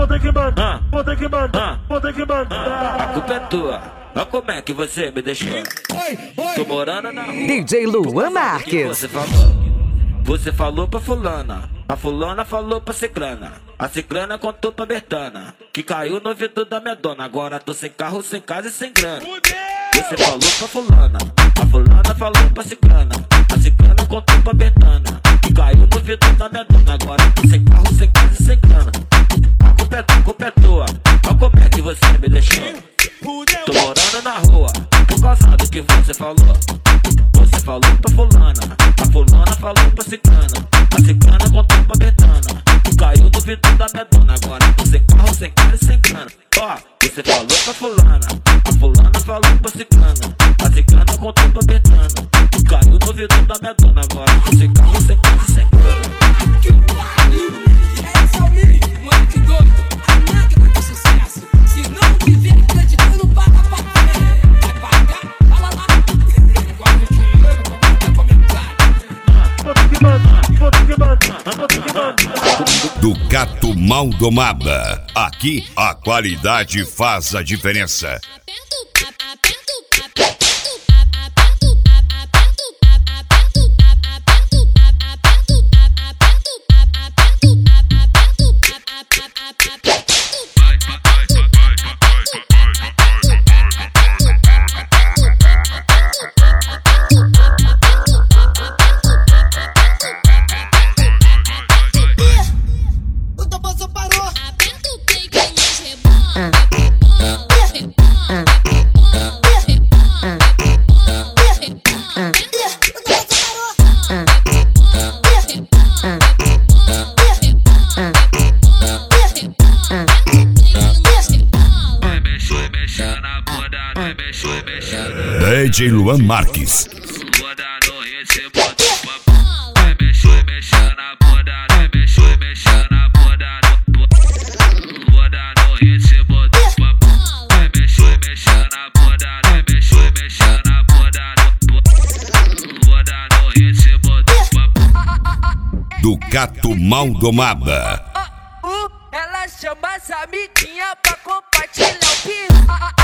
vou ter que mandar, vou ter que mandar, vou ter que mandar. A culpa é tua, olha como é que você me deixou. Tô morando na rua. DJ Luan Marques. Você falou pra fulana, a fulana falou pra ciclana, a ciclana contou pra Bertana, que caiu no ouvido da minha dona. Agora tô sem carro, sem casa e sem grana. Você falou pra fulana, a fulana falou pra ciclana, a ciclana contou pra Bertana, que caiu no ouvido da minha dona. Agora tô sem carro, sem casa e sem grana. A culpa é tua, olha como é que você me deixou. Tô morando na rua, por causa do que você falou. Você falou pra fulana, a fulana falou pra ciclana, a ciclana contou pra Bertana, caiu no vidro da minha dona. Agora tô sem carro, sem cara e sem grana. Ó, você falou pra fulana, a fulana falou pra ciclana, a ciclana contou pra Bertana, caiu no vidro da minha dona. Agora tô sem carro, sem cara e sem grana. Que pariu! É essa aí, mano, que doido! A máquina de sucesso, se não tiver acreditando, paga pra ver. Vai pagar, fala lá. Guarda o dinheiro pra mandar comentário. Vou ter que mandar, vou ter que mandar, vou ter que mandar. Ducato Maldomada. Aqui a qualidade faz a diferença. DJ Luan Marques. Ducato Maldomada. Ela chama as amiguinhas pra compartilhar o piru.